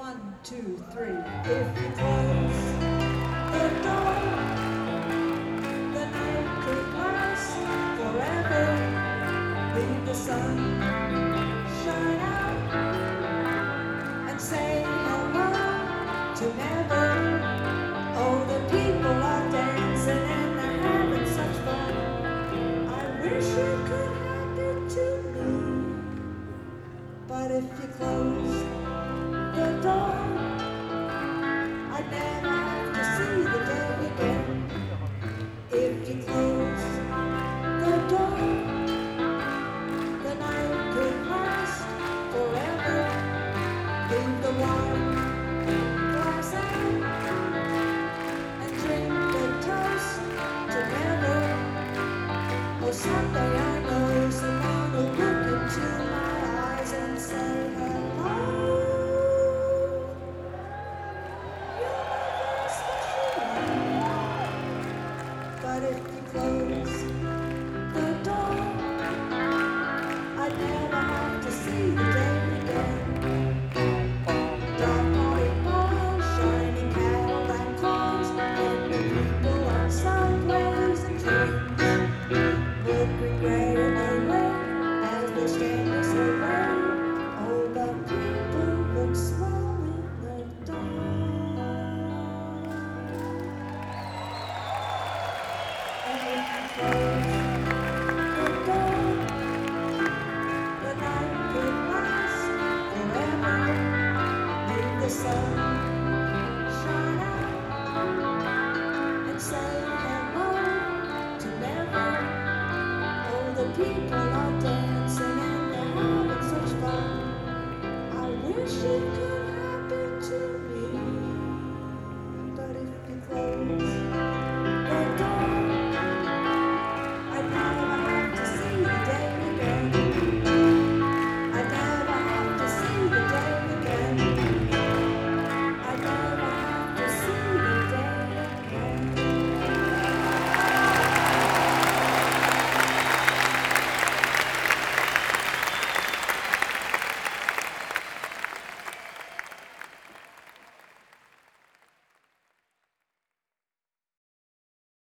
1, 2, 3. If you close the door, the night could last forever. Leave the sun shine out and say hello to never. Oh, the people are dancing and they're having such fun. I wish it could happen to me, but if you close the door, I'd never have to see the day again. If you close the door, the night could last forever. Leave the wine